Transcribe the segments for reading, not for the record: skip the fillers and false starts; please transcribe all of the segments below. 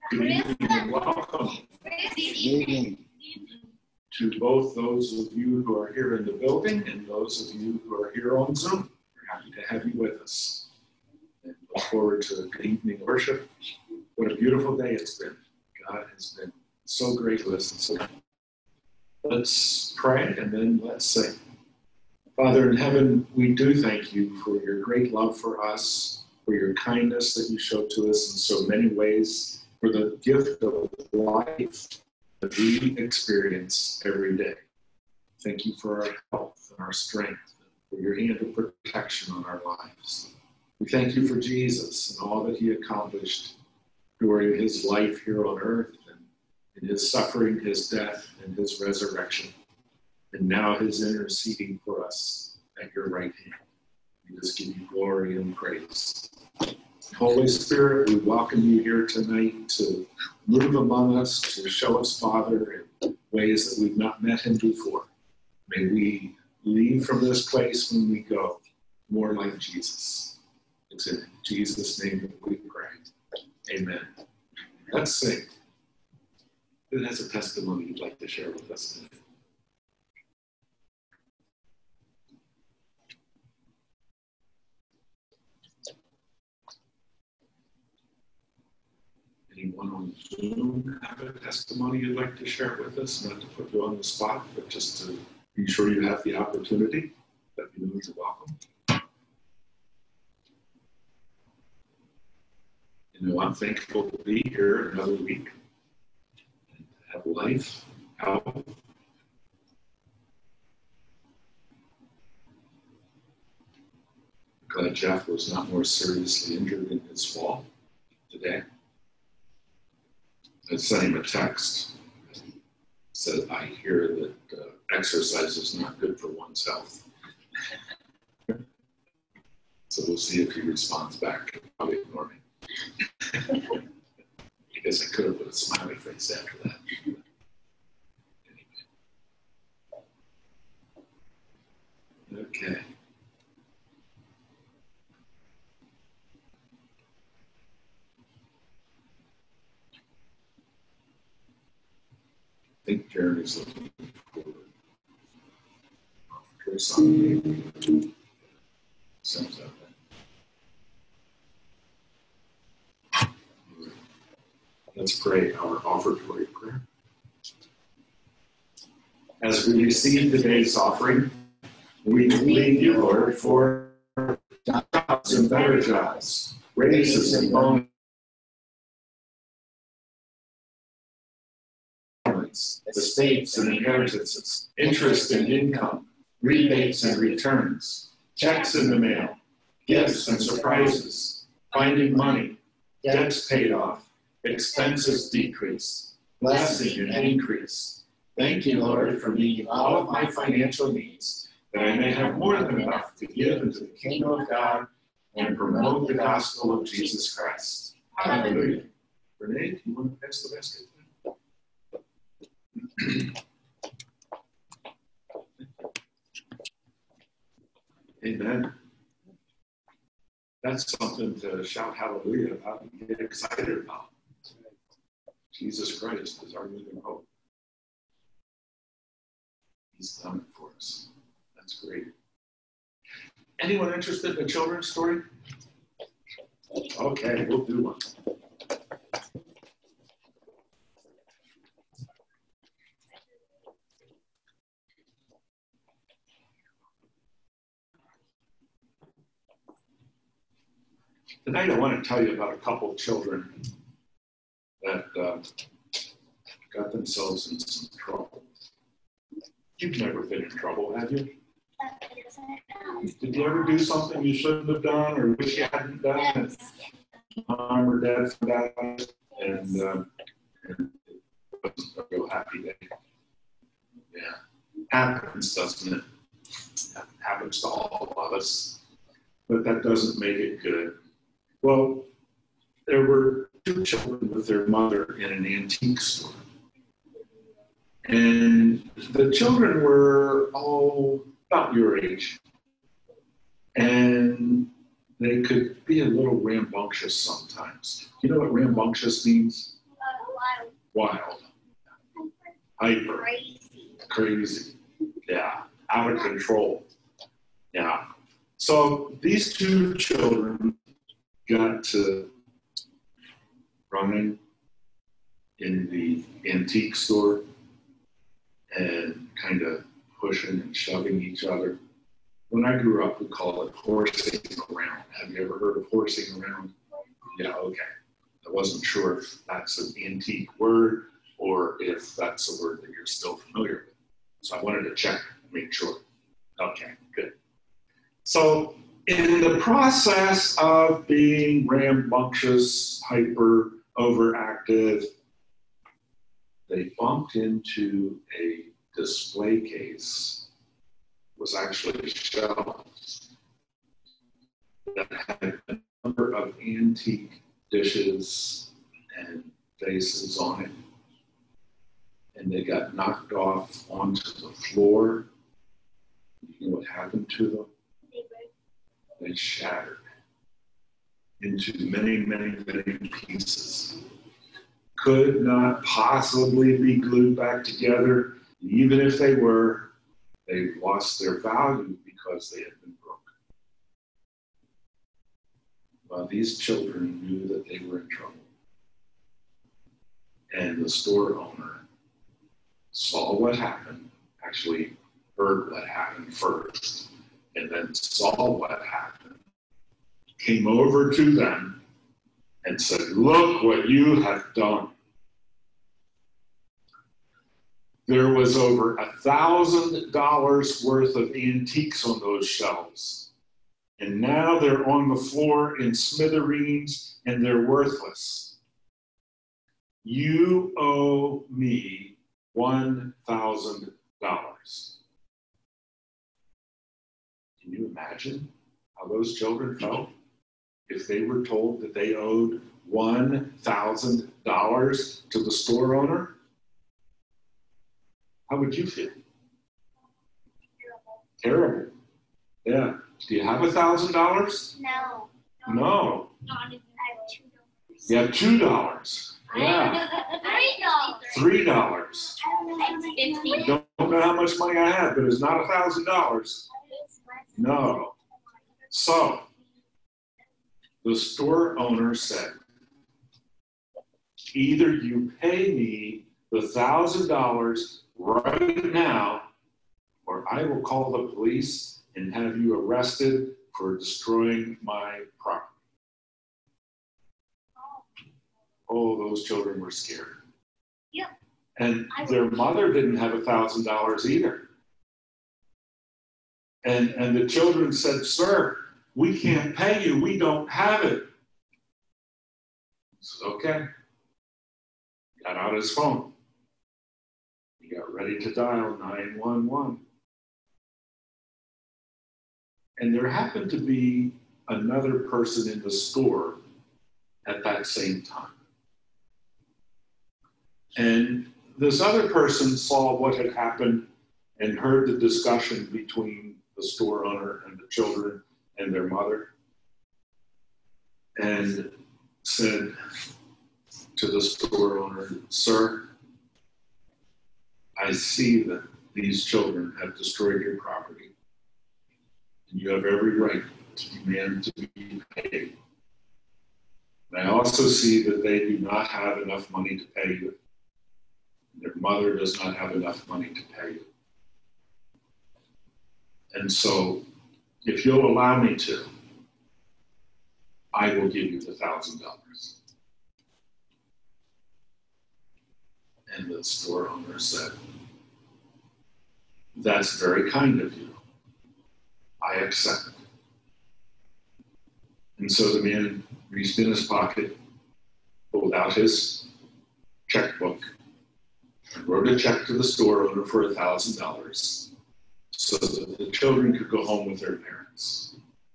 Good evening and welcome to both those of you who are here in the building and those of you who are here on Zoom. We're happy to have you with us and look forward to a good evening of worship. What a beautiful day it's been. God has been so great to us. And so let's pray and then let's sing. Father in heaven, we do thank you for your great love for us, for your kindness that you show to us in so many ways, for the gift of life that we experience every day. Thank you for our health and our strength, for your hand of protection on our lives. We thank you for Jesus and all that he accomplished during his life here on earth and in his suffering, his death, and his resurrection, and now his interceding for us at your right hand. We just give you glory and praise. Holy Spirit, we welcome you here tonight to move among us, to show us, Father, in ways that we've not met him before. May we leave from this place when we go more like Jesus. It's in Jesus' name that we pray. Amen. Let's sing. Who has a testimony you'd like to share with us tonight? Anyone on Zoom have a testimony you'd like to share with us? Not to put you on the spot, but just to be sure you have the opportunity. Let me know you're welcome. You know, I'm thankful to be here another week and to have life, health. Glad Jeff was not more seriously injured in his fall today. I sent him a text. Said, I hear that exercise is not good for one's health. So we'll see if he responds back. He'll probably ignore me. I guess I could have put a smiley face after that. Anyway. Okay. I think Jeremy's looking for something. Sounds like that. Let's pray our offertory prayer. As we receive today's offering, we believe you, Lord, for jobs and better jobs, raises and bonuses, estates and inheritances, interest and income, rebates and returns, checks in the mail, gifts and surprises, finding money, debts paid off, expenses decrease, blessing and increase. Thank you, Lord, for meeting all of my financial needs, that I may have more than enough to give into the kingdom of God and promote the gospel of Jesus Christ. Hallelujah. Renee, do you want to pass the basket? Amen. That's something to shout hallelujah about and get excited about. Jesus Christ is our living hope. He's done it for us. That's great. Anyone interested in a children's story? Okay, we'll do one. Tonight I want to tell you about a couple of children that got themselves in some trouble. You've never been in trouble, have you? Did you ever do something you shouldn't have done or wish you hadn't done? And mom or dad found out and it wasn't a real happy day. Yeah, happens, doesn't it? It happens to all of us, but that doesn't make it good. Well, there were two children with their mother in an antique store. And the children were all about your age. And they could be a little rambunctious sometimes. You know what rambunctious means? wild, hyper, crazy, yeah, out of control, yeah. So these two children got to running in the antique store and kind of pushing and shoving each other. When I grew up, we call it horsing around. Have you ever heard of horsing around? Yeah, okay. I wasn't sure if that's an antique word or if that's a word that you're still familiar with. So I wanted to check, make sure. Okay, good. So in the process of being rambunctious, hyper, overactive, they bumped into a display case. It was actually shelves that had a number of antique dishes and vases on it. And they got knocked off onto the floor. You know what happened to them? They shattered into many, many, many pieces. Could not possibly be glued back together. Even if they were, they lost their value because they had been broken. Well, these children knew that they were in trouble. And the store owner saw what happened, actually heard what happened first, and then saw what happened, came over to them and said, "Look what you have done." There was over $1,000 worth of antiques on those shelves. And now they're on the floor in smithereens and they're worthless. You owe me $1,000. Can you imagine how those children felt if they were told that they owed $1,000 to the store owner? How would you feel? Terrible. Yeah. Do you have $1,000? No. No. I have $2. You have $2. Yeah. $3. I don't know how much money I have, but it's not $1,000. No. So, the store owner said, either you pay me the $1,000 right now, or I will call the police and have you arrested for destroying my property. Oh, those children were scared. Yep. And their mother didn't have $1,000 either. And the children said, "Sir, we can't pay you. We don't have it." He said, "Okay." Got out his phone. He got ready to dial 911. And there happened to be another person in the store at that same time. And this other person saw what had happened and heard the discussion between the store owner and the children and their mother, and said to the store owner, "Sir, I see that these children have destroyed your property, and you have every right to demand to be paid. And I also see that they do not have enough money to pay you. Their mother does not have enough money to pay you. And so, if you'll allow me to, I will give you the $1,000. And the store owner said, "That's very kind of you. I accept it." And so the man reached in his pocket, pulled out his checkbook, and wrote a check to the store owner for $1,000 so that the children could go home with their parents.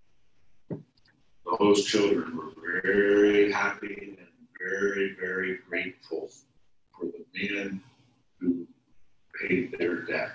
Those children were very happy and very, very grateful for the man who paid their debt.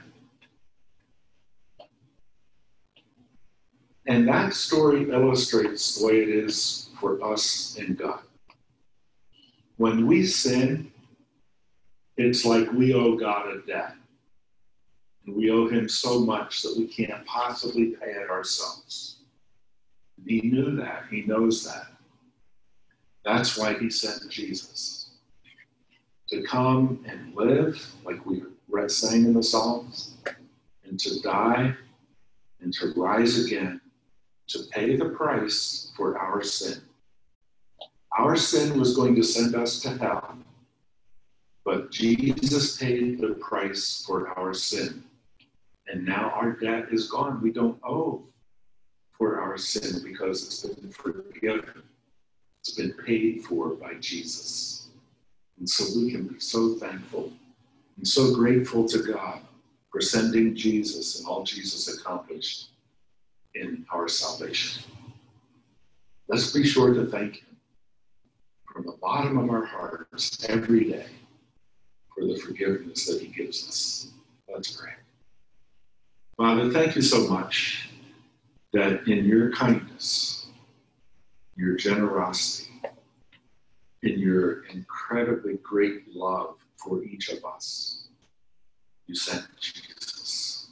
And that story illustrates the way it is for us and God. When we sin, It's like we owe God a debt. And we owe him so much that we can't possibly pay it ourselves. He knew that. He knows that. That's why he sent Jesus. To come and live, like we sang in the Psalms, and to die, and to rise again, to pay the price for our sin. Our sin was going to send us to hell, but Jesus paid the price for our sin. And now our debt is gone. We don't owe for our sin because it's been forgiven. It's been paid for by Jesus. And so we can be so thankful and so grateful to God for sending Jesus and all Jesus accomplished in our salvation. Let's be sure to thank him from the bottom of our hearts every day for the forgiveness that he gives us. Let's pray. Father, thank you so much that in your kindness, your generosity, in your incredibly great love for each of us, you sent Jesus,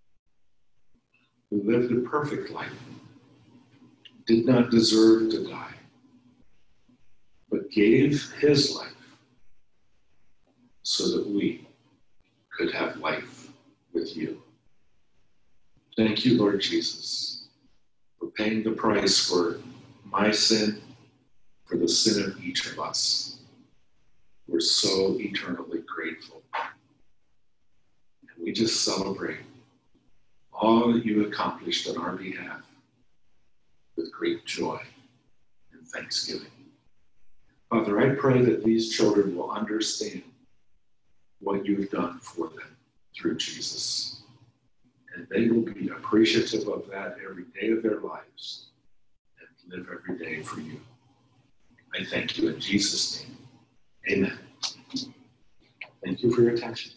who lived a perfect life, did not deserve to die, but gave his life so that we could have life with you. Thank you, Lord Jesus, for paying the price for my sin, for the sin of each of us. We're so eternally grateful. And we just celebrate all that you accomplished on our behalf with great joy and thanksgiving. Father, I pray that these children will understand what you've done for them through Jesus. And they will be appreciative of that every day of their lives and live every day for you. I thank you in Jesus' name. Amen. Thank you for your attention.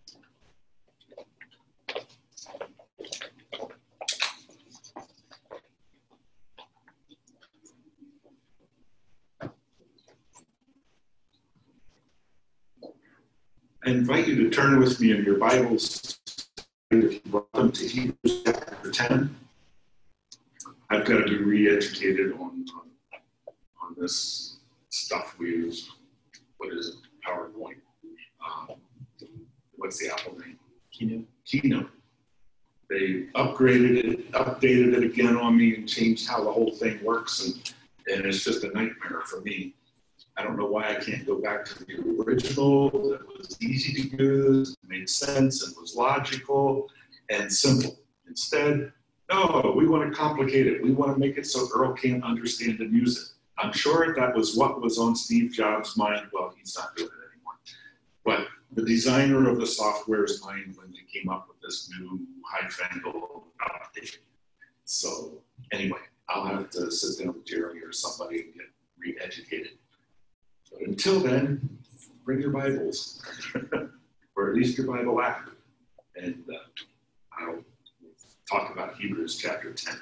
I invite you to turn with me in your Bibles, if you brought them, to Hebrews chapter 10. I've got to be re-educated on this stuff we use. What is it? PowerPoint. What's the Apple name? Keynote. They updated it again on me and changed how the whole thing works, and it's just a nightmare for me. I don't know why I can't go back to the original that was easy to use, made sense, and was logical and simple. Instead, no, we want to complicate it. We want to make it so Earl can't understand and use it. I'm sure that was what was on Steve Jobs' mind. Well, he's not doing it anymore. But the designer of the software's mind when they came up with this new high-fangled update. So anyway, I'll have to sit down with Jeremy or somebody and get re-educated. But until then, bring your Bibles, or at least your Bible app, and I'll talk about Hebrews chapter 10.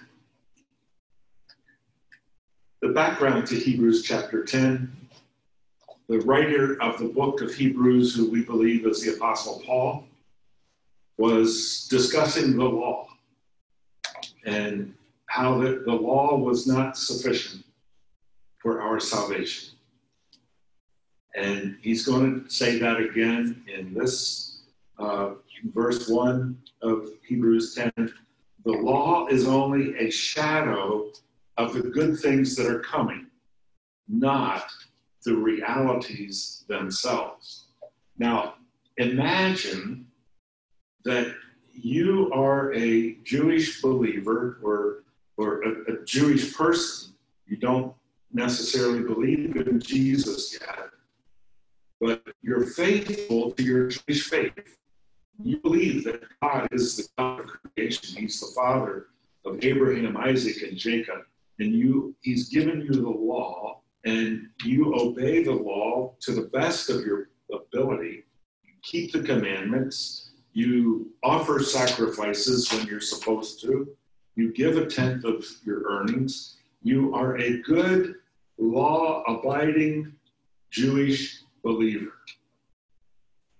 The background to Hebrews chapter 10, the writer of the book of Hebrews, who we believe is the Apostle Paul, was discussing the law and how the law was not sufficient for our salvation. And he's going to say that again in this verse 1 of Hebrews 10. The law is only a shadow of the good things that are coming, not the realities themselves. Now, imagine that you are a Jewish believer or a Jewish person. You don't necessarily believe in Jesus yet, but you're faithful to your Jewish faith. You believe that God is the God of creation. He's the father of Abraham, Isaac, and Jacob. And he's given you the law, and you obey the law to the best of your ability. You keep the commandments. You offer sacrifices when you're supposed to. You give a tenth of your earnings. You are a good, law-abiding Jewish believer.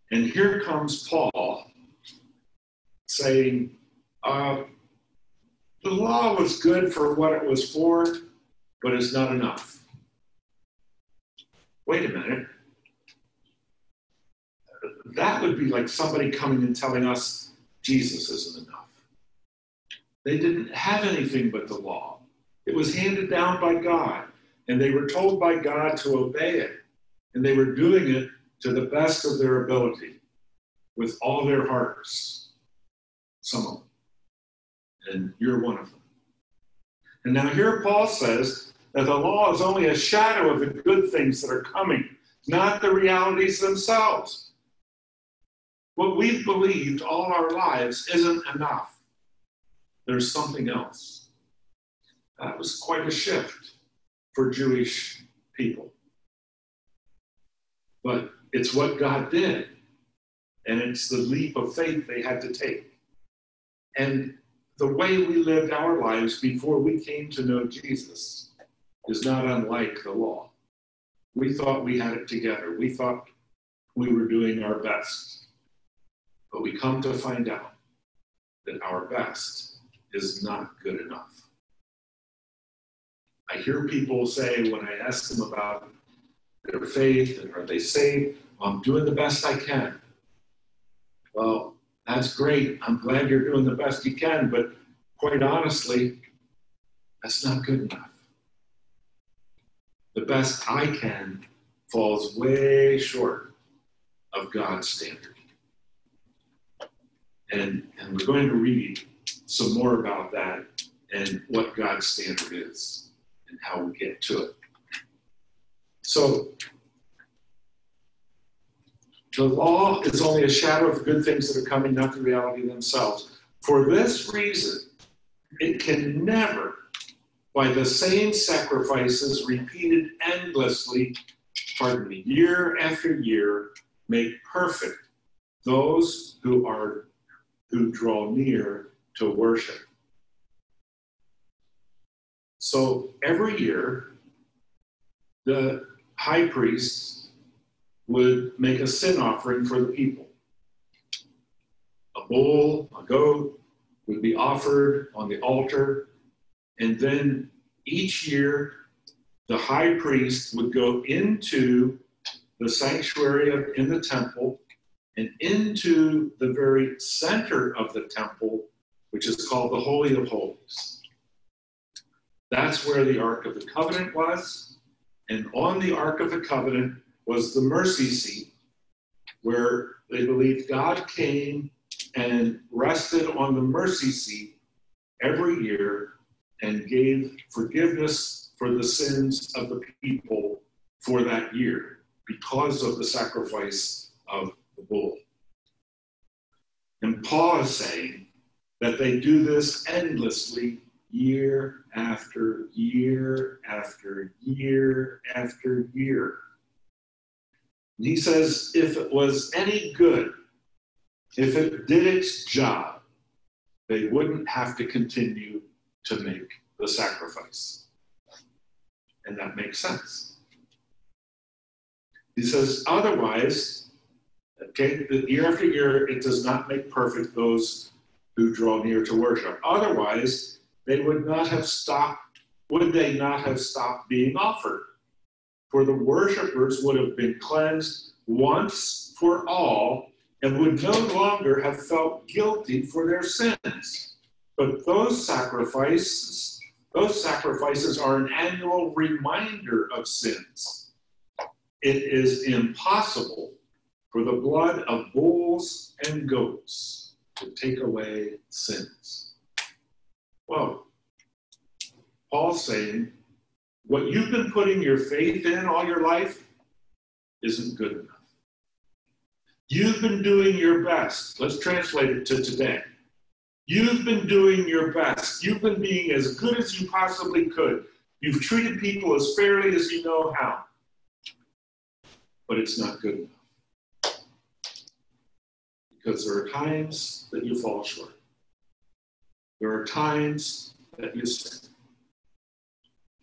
And here comes Paul saying, the law was good for what it was for, but it's not enough. Wait a minute. That would be like somebody coming and telling us Jesus isn't enough. They didn't have anything but the law. It was handed down by God, and they were told by God to obey it. And they were doing it to the best of their ability, with all their hearts. Some of them. And you're one of them. And now here Paul says that the law is only a shadow of the good things that are coming, not the realities themselves. What we've believed all our lives isn't enough. There's something else. That was quite a shift for Jewish people. But it's what God did. And it's the leap of faith they had to take. And the way we lived our lives before we came to know Jesus is not unlike the law. We thought we had it together. We thought we were doing our best. But we come to find out that our best is not good enough. I hear people say when I ask them about their faith and are they saved, well, I'm doing the best I can. Well, that's great. I'm glad you're doing the best you can, but quite honestly, that's not good enough. The best I can falls way short of God's standard. And we're going to read some more about that and what God's standard is and how we get to it. So, the law is only a shadow of the good things that are coming, not the reality themselves. For this reason, it can never, by the same sacrifices repeated endlessly, year after year, make perfect those who draw near to worship. So every year, the high priest would make a sin offering for the people. A bull, a goat would be offered on the altar, and then each year the high priest would go into the sanctuary in the temple and into the very center of the temple, which is called the Holy of Holies. That's where the Ark of the Covenant was, and on the Ark of the Covenant was the mercy seat, where they believed God came and rested on the mercy seat every year and gave forgiveness for the sins of the people for that year because of the sacrifice of the bull. And Paul is saying that they do this endlessly year after year after year after year. And he says, if it was any good, if it did its job, they wouldn't have to continue to make the sacrifice. And that makes sense. He says, otherwise, okay, year after year, it does not make perfect those who draw near to worship. Otherwise, they would not have stopped being offered? For the worshipers would have been cleansed once for all and would no longer have felt guilty for their sins. But those sacrifices are an annual reminder of sins. It is impossible for the blood of bulls and goats to take away sins. Well, Paul's saying, what you've been putting your faith in all your life isn't good enough. You've been doing your best. Let's translate it to today. You've been doing your best. You've been being as good as you possibly could. You've treated people as fairly as you know how. But it's not good enough. Because there are times that you fall short. There are times that you sin.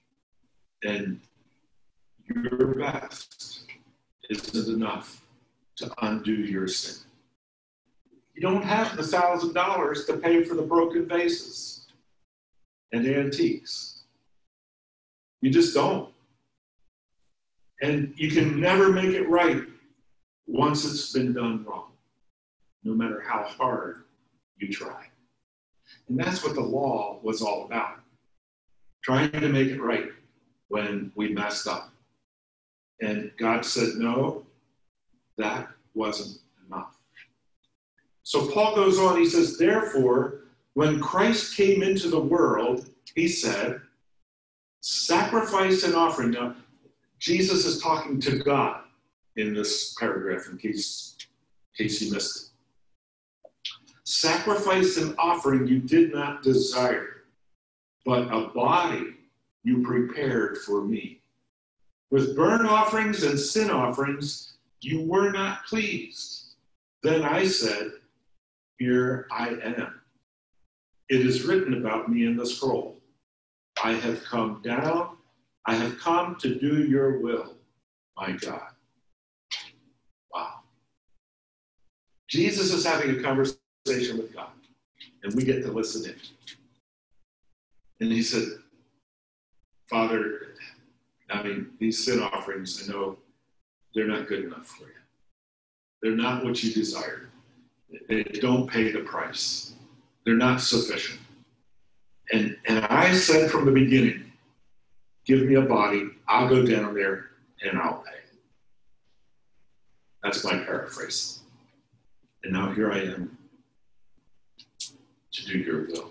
And your best isn't enough to undo your sin. You don't have the $1,000 to pay for the broken vases and antiques. You just don't. And you can never make it right once it's been done wrong, no matter how hard you try. And that's what the law was all about, trying to make it right when we messed up. And God said, no, that wasn't enough. So Paul goes on, he says, therefore, when Christ came into the world, he said, sacrifice and offering. Now, Jesus is talking to God in this paragraph, in case you missed it. Sacrifice and offering you did not desire, but a body you prepared for me. With burnt offerings and sin offerings you were not pleased. Then I said, here I am. It is written about me in the scroll. I have come down. I have come to do your will, my God. Wow. Jesus is having a conversation with God, and we get to listen in. And he said, Father, these sin offerings, I know they're not good enough for you. They're not what you desired. They don't pay the price. They're not sufficient. And I said from the beginning, give me a body, I'll go down there and I'll pay. That's my paraphrase. And now here I am to do your will.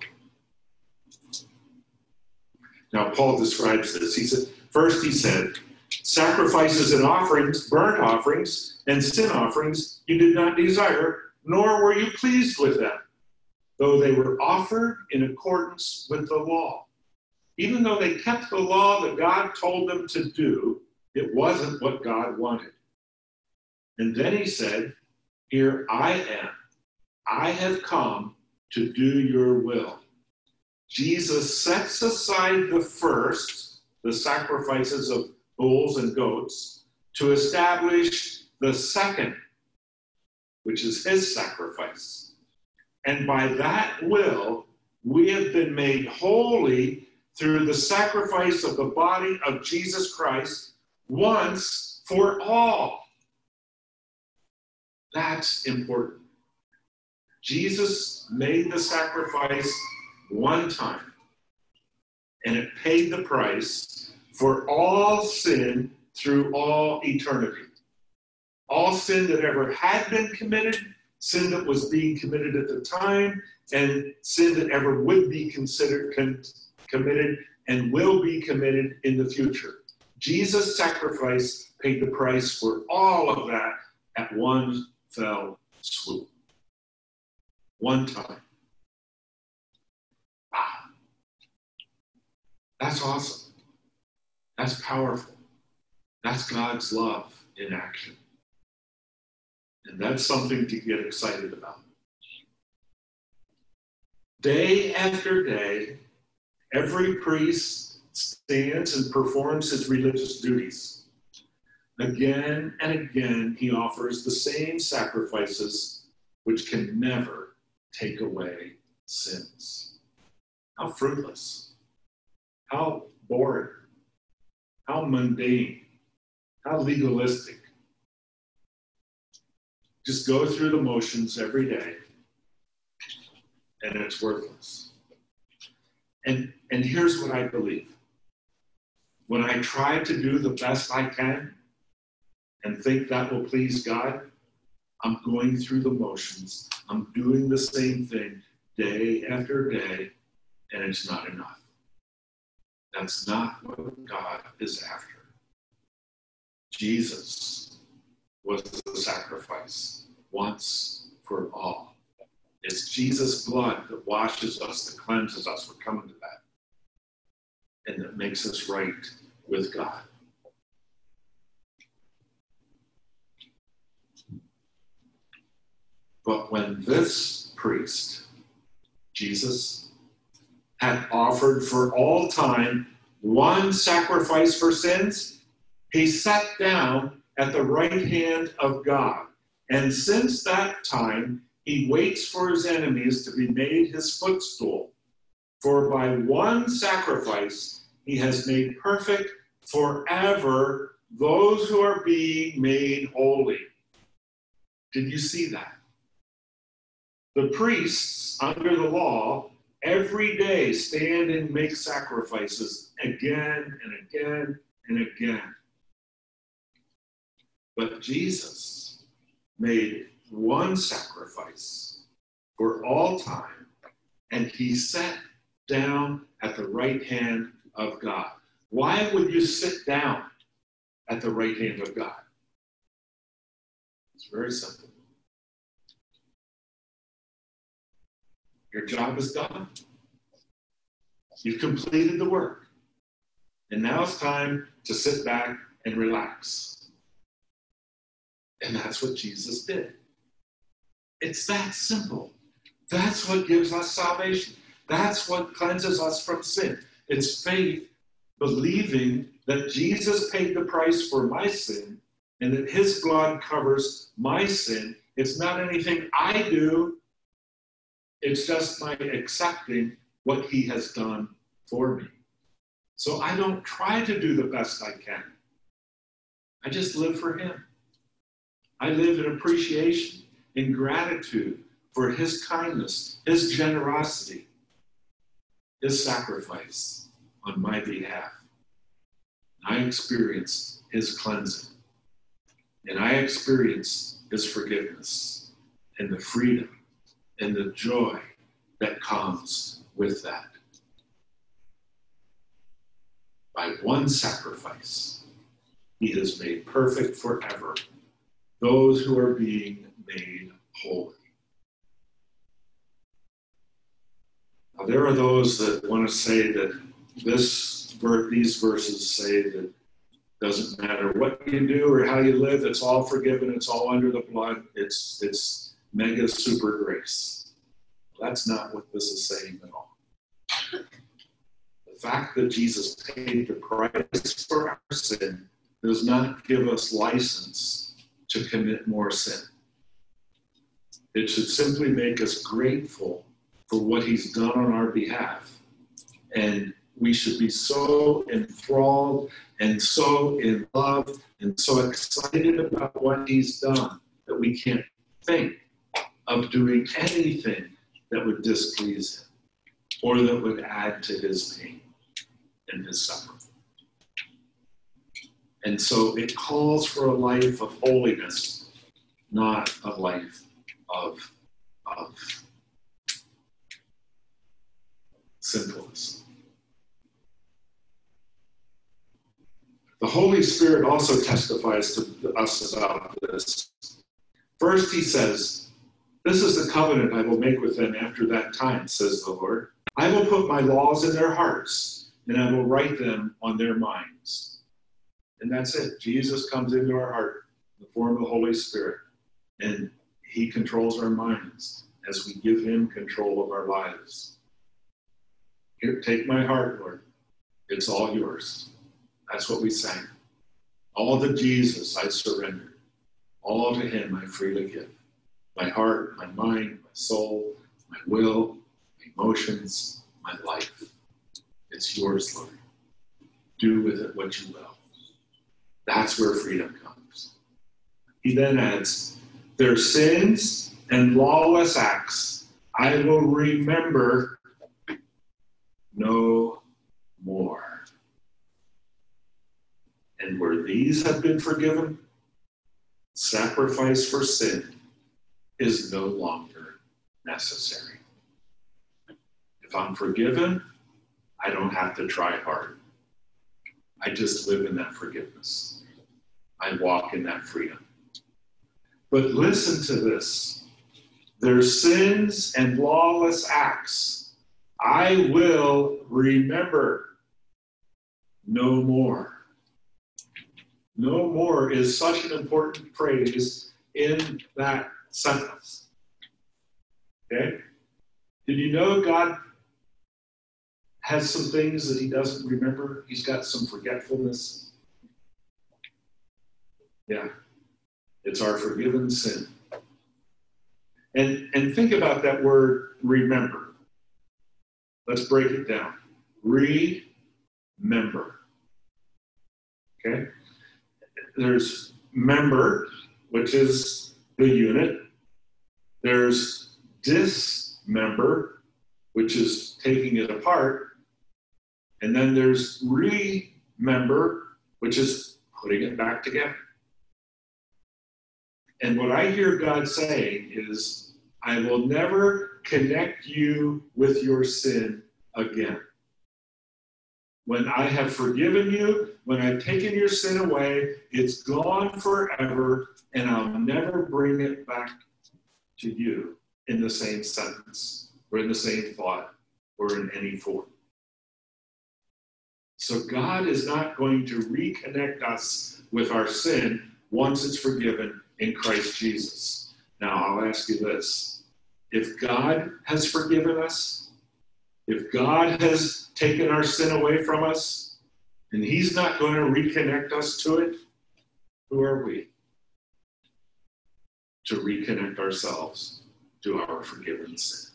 Now Paul describes this. He said, sacrifices and offerings, burnt offerings and sin offerings you did not desire, nor were you pleased with them, though they were offered in accordance with the law. Even though they kept the law that God told them to do, it wasn't what God wanted. And then he said, here I am. I have come to do your will. Jesus sets aside the sacrifices of bulls and goats, to establish the second, which is his sacrifice. And by that will, we have been made holy through the sacrifice of the body of Jesus Christ once for all. That's important. Jesus made the sacrifice one time, and it paid the price for all sin through all eternity. All sin that ever had been committed, sin that was being committed at the time, and sin that ever would be committed and will be committed in the future. Jesus' sacrifice paid the price for all of that at one fell swoop. One time. Wow. That's awesome. That's powerful. That's God's love in action. And that's something to get excited about. Day after day, every priest stands and performs his religious duties. Again and again, he offers the same sacrifices which can never take away sins. How fruitless. How boring. How mundane. How legalistic. Just go through the motions every day, and it's worthless. And here's what I believe. When I try to do the best I can and think that will please God, I'm going through the motions. I'm doing the same thing day after day, and it's not enough. That's not what God is after. Jesus was the sacrifice once for all. It's Jesus' blood that washes us, that cleanses us. We're coming to that. And that makes us right with God. But when this priest, Jesus, had offered for all time one sacrifice for sins, he sat down at the right hand of God, And since that time, he waits for his enemies to be made his footstool. For by one sacrifice, he has made perfect forever those who are being made holy. Did you see that? The priests under the law every day stand and make sacrifices again and again and again. But Jesus made one sacrifice for all time, and he sat down at the right hand of God. Why would you sit down at the right hand of God? It's very simple. Your job is done. You've completed the work. And now it's time to sit back and relax. And that's what Jesus did. It's that simple. That's what gives us salvation. That's what cleanses us from sin. It's faith, believing that Jesus paid the price for my sin and that his blood covers my sin. It's not anything I do. It's just my accepting what he has done for me. So I don't try to do the best I can. I just live for him. I live in appreciation, in gratitude for his kindness, his generosity, his sacrifice on my behalf. I experience his cleansing, and I experience his forgiveness and the freedom and the joy that comes with that. By one sacrifice, he has made perfect forever those who are being made holy. Now, there are those that want to say that these verses say that it doesn't matter what you do or how you live, it's all forgiven, it's all under the blood, it's mega super grace. Well, that's not what this is saying at all. The fact that Jesus paid the price for our sin does not give us license to commit more sin. It should simply make us grateful for what he's done on our behalf. And we should be so enthralled and so in love and so excited about what he's done that we can't think of doing anything that would displease him or that would add to his pain and his suffering. And so it calls for a life of holiness, not a life of sinfulness. The Holy Spirit also testifies to us about this. First, he says, "This is the covenant I will make with them after that time, says the Lord. I will put my laws in their hearts, and I will write them on their minds." And that's it. Jesus comes into our heart in the form of the Holy Spirit, and he controls our minds as we give him control of our lives. Here, take my heart, Lord. It's all yours. That's what we sang. All to Jesus I surrender. All to him I freely give. My heart, my mind, my soul, my will, my emotions, my life. It's yours, Lord. Do with it what you will. That's where freedom comes. He then adds, their sins and lawless acts I will remember no more. And where these have been forgiven, sacrifice for sin is no longer necessary. If I'm forgiven, I don't have to try hard. I just live in that forgiveness. I walk in that freedom. But listen to this. Their sins and lawless acts I will remember no more. No more is such an important phrase in that sentence. Okay? Did you know God has some things that he doesn't remember? He's got some forgetfulness. Yeah. It's our forgiven sin. And think about that word, remember. Let's break it down. Remember. Okay? There's member, which is the unit. There's dismember, which is taking it apart. And then there's remember, which is putting it back together. And what I hear God saying is, I will never connect you with your sin again. When I have forgiven you, when I've taken your sin away, it's gone forever, and I'll never bring it back to you in the same sentence, or in the same thought, or in any form. So God is not going to reconnect us with our sin once it's forgiven in Christ Jesus. Now, I'll ask you this. If God has forgiven us, if God has taken our sin away from us, and he's not going to reconnect us to it, who are we to reconnect ourselves to our forgiven sin?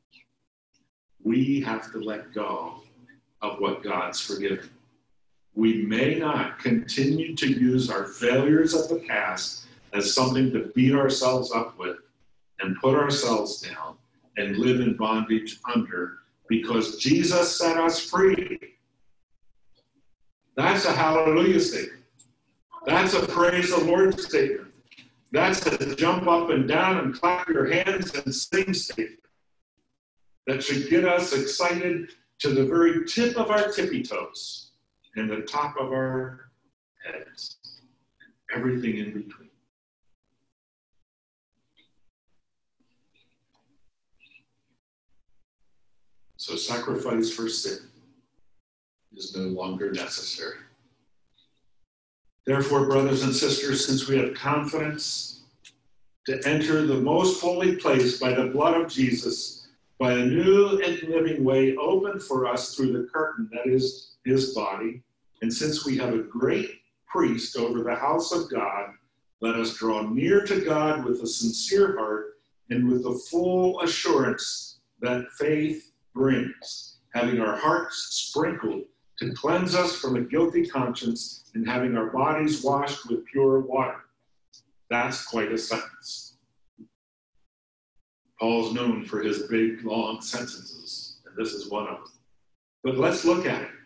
We have to let go of what God's forgiven. We may not continue to use our failures of the past as something to beat ourselves up with and put ourselves down and live in bondage under, because Jesus set us free. That's a hallelujah statement. That's a praise the Lord statement. That's a jump up and down and clap your hands and sing statement. That should get us excited to the very tip of our tippy toes and the top of our heads, and everything in between. So sacrifice for sin is no longer necessary. Therefore, brothers and sisters, since we have confidence to enter the most holy place by the blood of Jesus, by a new and living way opened for us through the curtain that is his body, and since we have a great priest over the house of God, let us draw near to God with a sincere heart and with the full assurance that faith brings, having our hearts sprinkled to cleanse us from a guilty conscience and having our bodies washed with pure water. That's quite a sentence. Paul's known for his big, long sentences, and this is one of them. But let's look at it.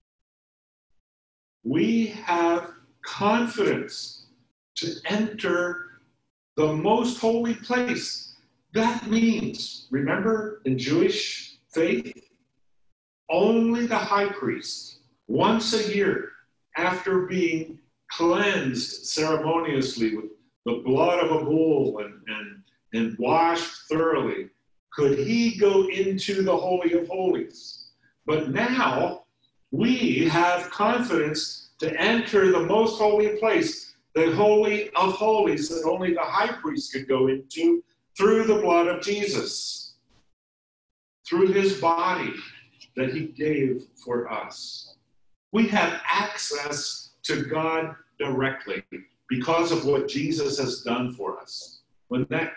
We have confidence to enter the most holy place. That means, remember, in Jewish faith, only the high priest, once a year, after being cleansed ceremoniously with the blood of a bull and washed thoroughly, could he go into the Holy of Holies. But now we have confidence to enter the most holy place, the Holy of Holies, that only the high priest could go into through the blood of Jesus, through his body that he gave for us. We have access to God directly because of what Jesus has done for us. When that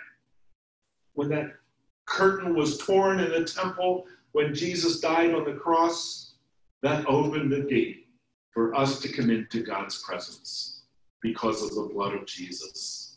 curtain was torn in the temple, when Jesus died on the cross, that opened the gate for us to come into God's presence because of the blood of Jesus.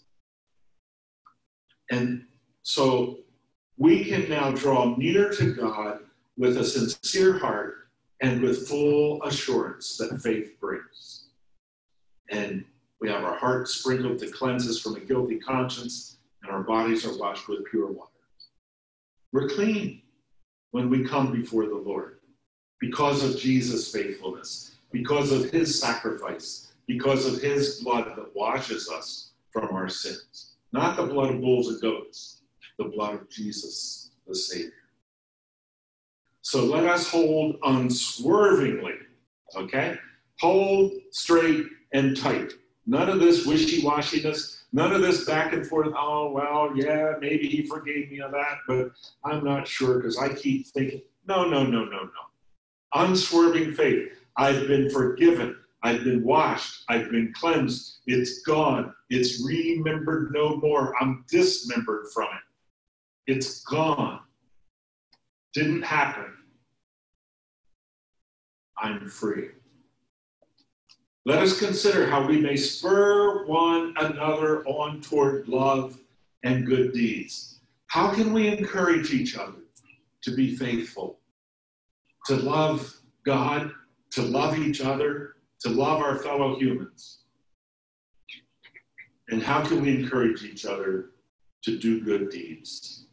And so we can now draw near to God with a sincere heart and with full assurance that faith brings. And we have our hearts sprinkled to cleanse us from a guilty conscience, and our bodies are washed with pure water. We're clean when we come before the Lord because of Jesus' faithfulness, because of his sacrifice, because of his blood that washes us from our sins. Not the blood of bulls and goats, the blood of Jesus, the Savior. So let us hold unswervingly, okay? Hold straight and tight. None of this wishy-washiness, none of this back and forth, oh, well, yeah, maybe he forgave me of that, but I'm not sure because I keep thinking, no. Unswerving faith. I've been forgiven. I've been washed. I've been cleansed. It's gone. It's remembered no more. I'm dismembered from it. It's gone. Didn't happen. I'm free. Let us consider how we may spur one another on toward love and good deeds. How can we encourage each other to be faithful, to love God, to love each other, to love our fellow humans? And how can we encourage each other to do good deeds?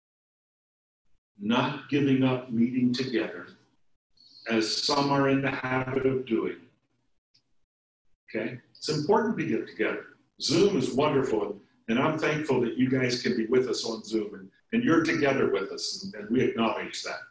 Not giving up meeting together, as some are in the habit of doing. Okay? It's important to get together. Zoom is wonderful, and I'm thankful that you guys can be with us on Zoom, and you're together with us, and we acknowledge that.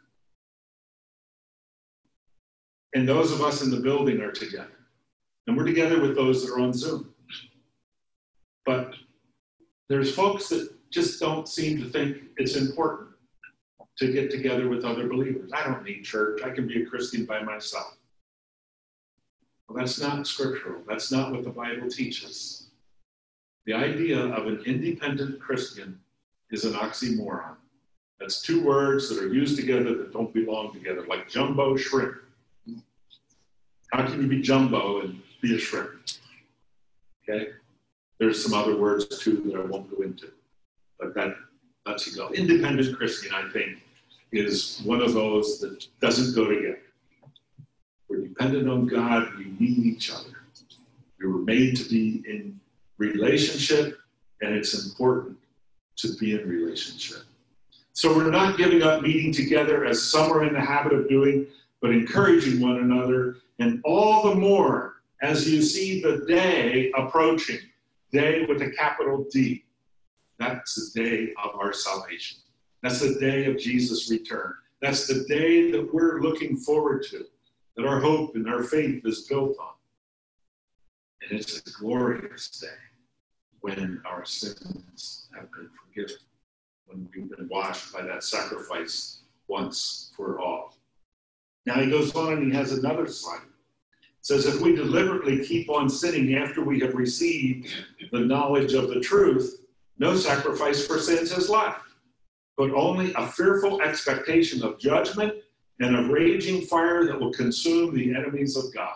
And those of us in the building are together. And we're together with those that are on Zoom. But there's folks that just don't seem to think it's important to get together with other believers. I don't need church. I can be a Christian by myself. Well, that's not scriptural. That's not what the Bible teaches. The idea of an independent Christian is an oxymoron. That's two words that are used together that don't belong together, like jumbo shrimp. How can you be jumbo and be a shrimp? Okay? There's some other words too that I won't go into, but that lets you go. Independent Christian, I think, is one of those that doesn't go together. We're dependent on God. We need each other. We were made to be in relationship, and it's important to be in relationship. So we're not giving up meeting together as some are in the habit of doing, but encouraging one another, and all the more as you see the day approaching, day with a capital D. That's the day of our salvation. That's the day of Jesus' return. That's the day that we're looking forward to, that our hope and our faith is built on. And it's a glorious day when our sins have been forgiven, when we've been washed by that sacrifice once for all. Now he goes on and he has another slide. It says, if we deliberately keep on sinning after we have received the knowledge of the truth, no sacrifice for sins is left, but only a fearful expectation of judgment and a raging fire that will consume the enemies of God.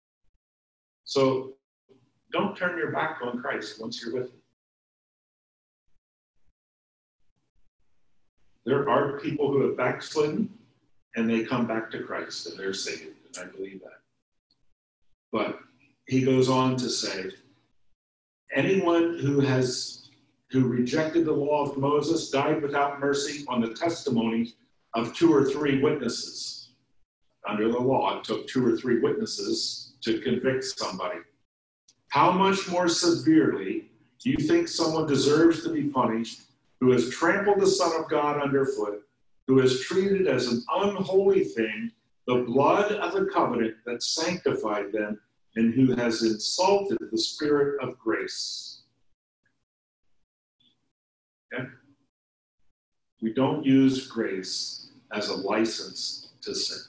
So don't turn your back on Christ once you're with him. There are people who have backslidden and they come back to Christ and they're saved, and I believe that. But he goes on to say, anyone who rejected the law of Moses died without mercy on the testimony of 2 or 3 witnesses. Under the law, it took 2 or 3 witnesses to convict somebody. How much more severely do you think someone deserves to be punished who has trampled the Son of God underfoot, who has treated as an unholy thing the blood of the covenant that sanctified them, and who has insulted the Spirit of grace? Okay? We don't use grace as a license to sin.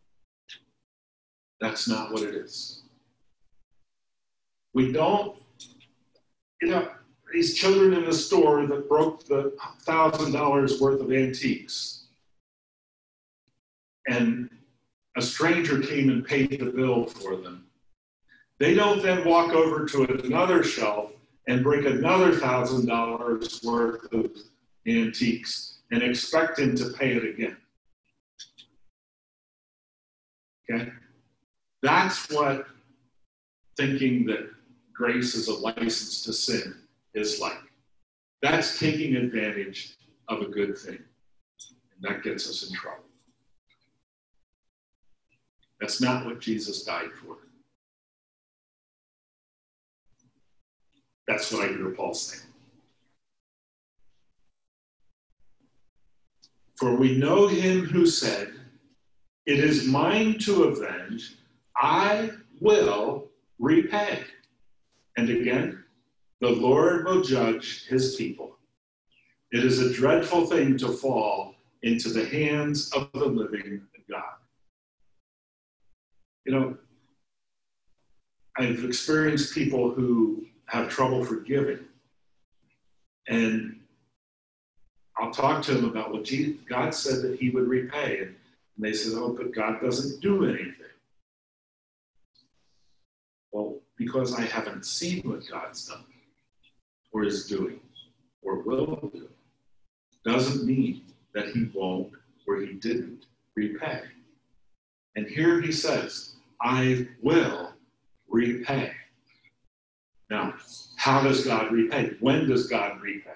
That's not what it is. We don't, these children in the store that broke the $1,000 worth of antiques, and a stranger came and paid the bill for them. They don't then walk over to another shelf and break another $1,000 worth of antiques and expect him to pay it again. Okay? That's what thinking that grace is a license to sin is like. That's taking advantage of a good thing. And that gets us in trouble. That's not what Jesus died for. That's what I hear Paul saying. For we know him who said, it is mine to avenge, I will repay. And again, the Lord will judge his people. It is a dreadful thing to fall into the hands of the living God. I've experienced people who have trouble forgiving. And I'll talk to them about what God said that he would repay. And they said, oh, but God doesn't do anything. Well, because I haven't seen what God's done or is doing or will do, doesn't mean that he won't or he didn't repay. And here he says, I will repay. Now, how does God repay? When does God repay?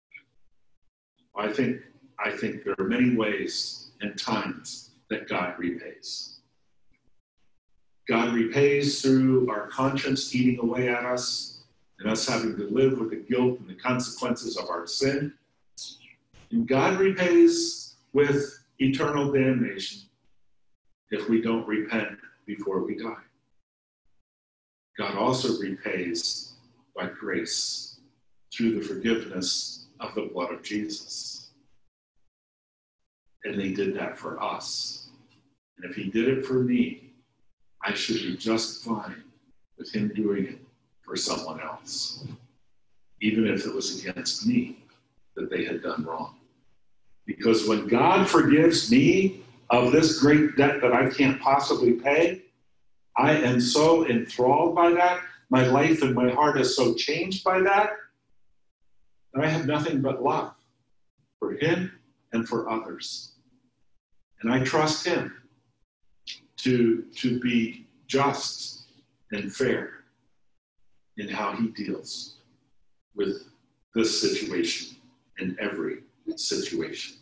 I think there are many ways and times that God repays. God repays through our conscience eating away at us and us having to live with the guilt and the consequences of our sin. And God repays with eternal damnation if we don't repent before we die. God also repays by grace through the forgiveness of the blood of Jesus. And he did that for us. And if he did it for me, I should be just fine with him doing it for someone else, even if it was against me that they had done wrong. Because when God forgives me of this great debt that I can't possibly pay, I am so enthralled by that. My life and my heart is so changed by that I have nothing but love for him and for others. And I trust him to be just and fair in how he deals with this situation and every situation.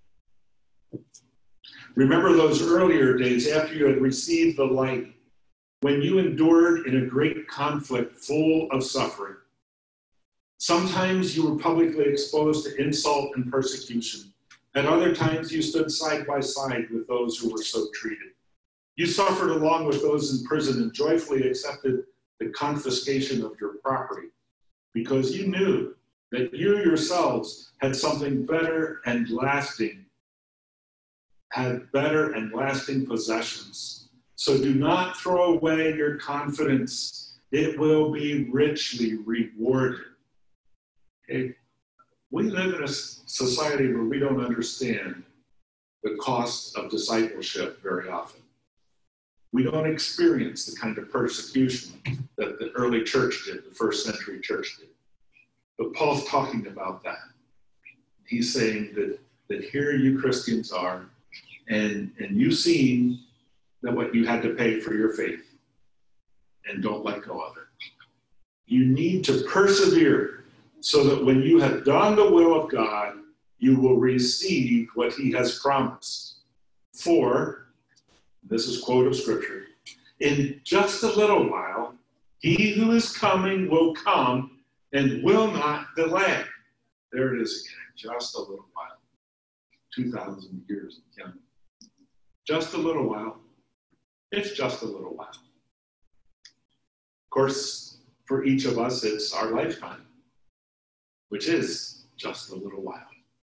Remember those earlier days after you had received the light, when you endured in a great conflict full of suffering. Sometimes you were publicly exposed to insult and persecution. At other times you stood side by side with those who were so treated. You suffered along with those in prison and joyfully accepted the confiscation of your property because you knew that you yourselves had something better and lasting, had better and lasting possessions. So do not throw away your confidence. It will be richly rewarded. Okay? We live in a society where we don't understand the cost of discipleship very often. We don't experience the kind of persecution that the early church did, the first century church did. But Paul's talking about that. He's saying that here you Christians are, and you've seen that what you had to pay for your faith, and don't let go of it. You need to persevere so that when you have done the will of God, you will receive what he has promised. For, this is a quote of scripture, in just a little while, he who is coming will come and will not delay. There it is again, just a little while. 2,000 years in counting. Just a little while. It's just a little while. Of course, for each of us, it's our lifetime, which is just a little while.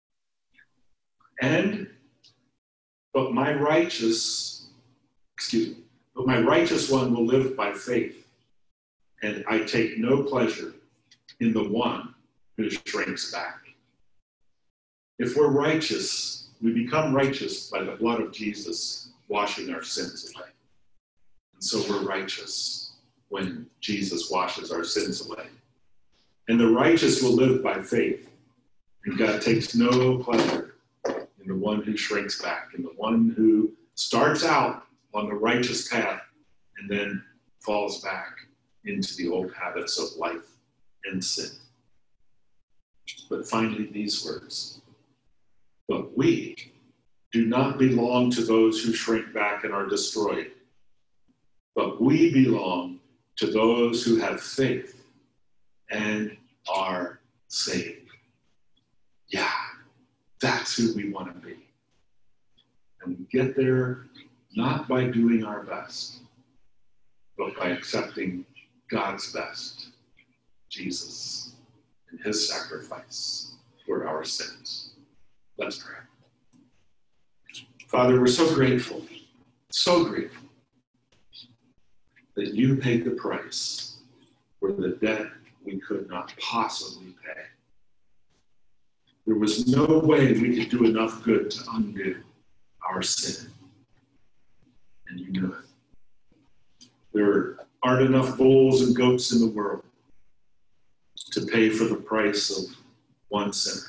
But my righteous one will live by faith, and I take no pleasure in the one who shrinks back. If we're righteous, we become righteous by the blood of Jesus washing our sins away. And so we're righteous when Jesus washes our sins away. And the righteous will live by faith. And God takes no pleasure in the one who shrinks back, in the one who starts out on the righteous path and then falls back into the old habits of life and sin. But finally, these words. But we do not belong to those who shrink back and are destroyed, but we belong to those who have faith and are saved. Yeah, that's who we want to be. And we get there not by doing our best, but by accepting God's best, Jesus, and his sacrifice for our sins. Let's pray. Father, we're so grateful that you paid the price for the debt we could not possibly pay. There was no way we could do enough good to undo our sin. And you knew it. There aren't enough bulls and goats in the world to pay for the price of one sinner.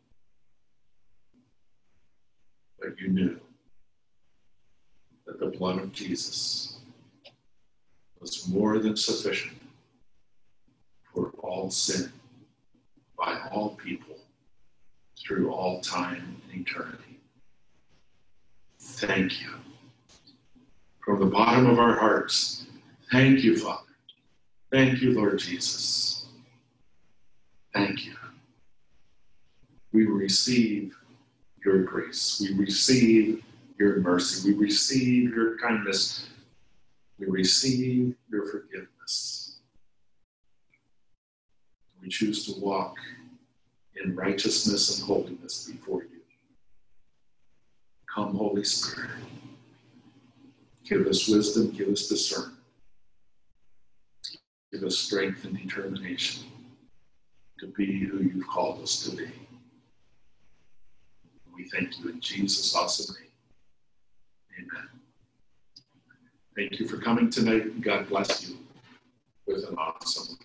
But you knew that the blood of Jesus was more than sufficient for all sin by all people through all time and eternity. Thank you. From the bottom of our hearts, thank you, Father. Thank you, Lord Jesus. Thank you. We receive your grace. We receive your mercy. We receive your kindness. We receive your forgiveness. We choose to walk in righteousness and holiness before you. Come, Holy Spirit. Give us wisdom, give us discernment. Give us strength and determination to be who you've called us to be. We thank you in Jesus' awesome name. Amen. Thank you for coming tonight. God bless you with an awesome